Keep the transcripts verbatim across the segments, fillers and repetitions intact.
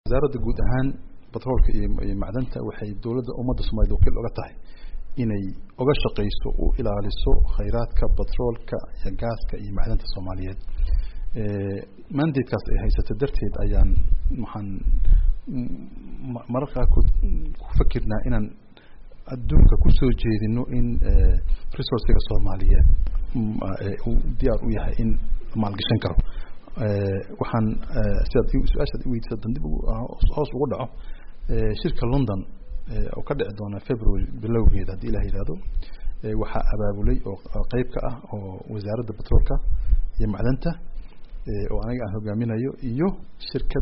wasaaradda guud ahaan batroolka iyo macdanta waxay dawladda ummadda Soomaaliyeed wakiil uga tahay inay uga shaqeyso oo ilaaliso kheyraadka batroolka iyo gaaska iyo macdanta Soomaaliyeed ee mandate-kaas ay haysato darteed ayaan waxaan markaa ku fakirnaa inaan adduunka ku soo jeedino in resource-ga Soomaaliyeed uu diyaar u yahay in maalgashan karo waxaan sidaad su'aashaad weydiisay dib hoos ugu dhaco shirka London oo ka dhici doona February bilowgeeda hadii Ilaahay yiraahdo waxa abaabulay oo qayb ka ah oo wasaaradda batroolka iyo macdanta oo aniga aan hogaaminayo iyo shirkad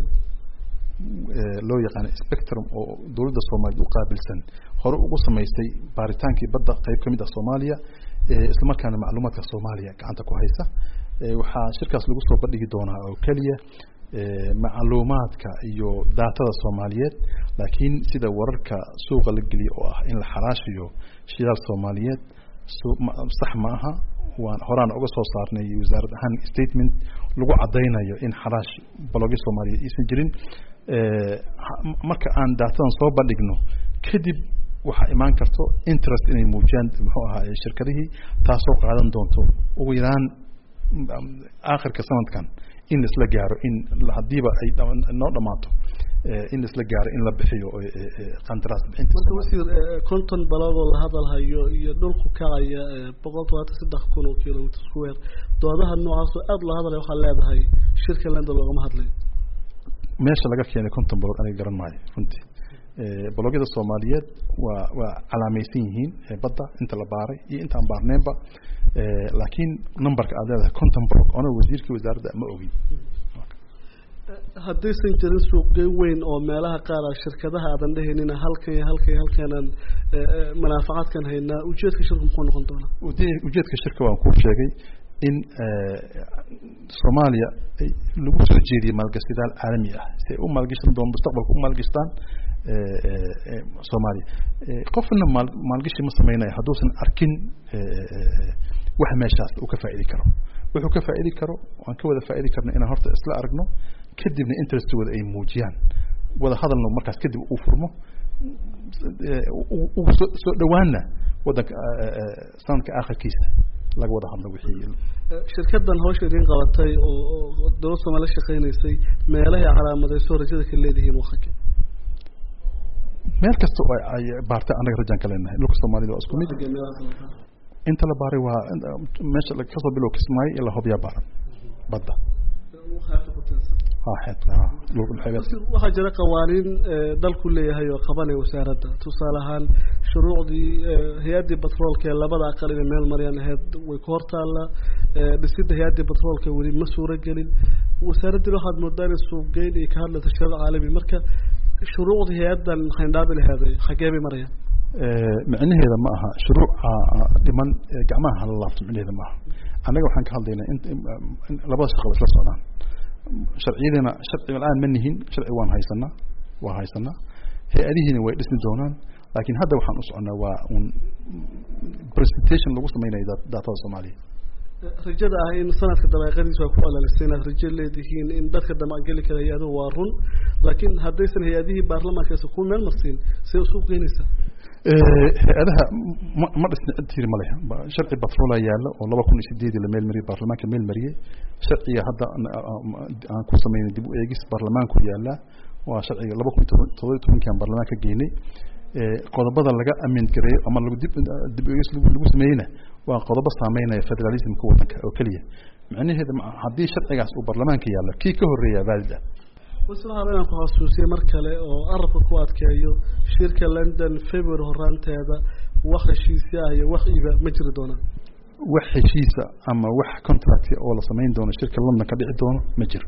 loo yaqaan Spectrum oo dawladda Soomaaliya u qaabilsan hore ugu sameystay baaritaankii badda qayb kamid ah Soomaaliya isla markaana macluumaadka Soomaaliya gacanta ku haysa waxa shirkaas lagu soo bandhigi doonaa oo kaliya macluumaadka iyo daatada Soomaaliyeed laakiin sida wararka suuqa la geliyo oo ah in la xaraashiyo shidaal Soomaaliyeed sax ma aha waan horaan uga soo saarnay wasaaradda ahaan statement lagu cadeynayo in xaraash baloogi Soomaaliyeed aysan jirin marka aan daatadan soo bandhigno kadib waxa imaan karto interest inay muujiyaan muxuu ahaa shirkadihii taasoo qaadan doonto ugu yaraan aakhirka sanadkan in isla gaaro in hadiiba ay noo dhamaato in isla gaaro in la bixiyo qandaraas bixinta marka wasiir konton baloogo la hadalhayo iyo dhulku kacaya boqol toban iyo saddex kun oo kiiloomitir square doodaha noocaas oo aad la hadalay waxa leedahay shirka London looga hadlay meesha laga keenay konton baloog aniga garan maayo runtii baloogada Soomaaliyeed waa waa calaamaysan yihiin badda inta la baaray iyo inta aan baarneenba laakiin numberka aad leedahay konton baloog oo wasiirka wasaaradda ma ogi haddii san jirin suuq weyn oo meelaha qaar ah shirkadaha aadan dhahaynina halkan iyo halkan iyo halkan manaafacaadkan haynaa ujeedka shirku muxuu noqon doonaa ujeedka shirka waan ku sheegay in Soomaaliya lagu soo jeediyo maalgashidaal caalami ah si ay u maalgashan doon mustaqbalka u maalgashtaan Soomaaliya qofna maalgashi ma sameeyay haduusan arkin wax meeshaas uu ka faa'iidi karo wuxuu ka faa'iidi karo waan ka wada faa'iidi karnaa inaan horta isla aragno kadibna interest wada ay muujiyaan wada hadalno markaas kadib uu furmo uu soo dhawaana wadanka sanadka aakhirkiisa laga wada hadlo wixii shirkadan hawsha idin qabatay oo dawladda Soomaaliya shaqeynaysay meelaha calaamadayso rajada ka leedihiin waxa meel kasta oo ay baartay anaga rajaan ka leenahay dhulka Soomaaliya waa isku mid inta la baaray waa meesha la ka soo bilow Kismaayo ila Hobyo baaran badda waxa jira qawaaniin dalku leeyahay oo qabanay wasaaradda tusaale ahaan shuruucdii hay'adda batroolka ee labada aqal ee meel maryan ahayd way ku hortaala dhisidda hay'adda batroolka wali ma suura gelin wasaaraddu waxaad moodaan suuq geyn iyo ka hadlaysa shirkad caalami marka shuruucda hay'addan xindaabi lahayd xagee bay marayaan macnaheedu ma aha shuruuc dhiman gacmaha la laabto macnaheedu ma aha anaga waxaan ka hadlaynaa in labada shaqo isla socdaan sharciyadana sharci aan ma nihin sharci waan haysanaa waa haysanaa hay'adihiina way dhismi doonaan laakiin hadda waxaan u soconaa waa un presentation lagu sameeyay daatada Soomaaliya rajada ah in sanadka dabaaqadiisa waa ku alalisay rajo leedihiin in dadka damaangali kara hay'adu waa run laakiin haddaysan hay'adihii baarlamaanka ku meel marsiin si uu qeynaysa hay'adaha ma dhisna cidtiir ma leh sharci batrool yaalo oo laba kun iyo sideed la meel mariyay baarlamaanka meel mariyay sharciga hadda aan ku sameeyay dib u eegis baarlamaanku yaala waa sharciga laba kun iyo todoba iyo toban kan baarlamaanka geynay qodobada laga amend gareeyo ama lagu dib dib u eegis lagu sameeyna waa qodobo saameynaya federalismka wadanka oo kaliya macnaheedu hadii sharcigaas uu baarlamaanka yaalo kii ka horeeya valid wasalaha inaan ku xasuusiyo mar kale oo arabka ku adkeeyo shirka London February horaanteeda wax heshiisyo ah iyo wax iiba ma jiri doonaan wax heshiisa ama wax contract oo la sameyn doono shirka London ka dhici doono ma jiro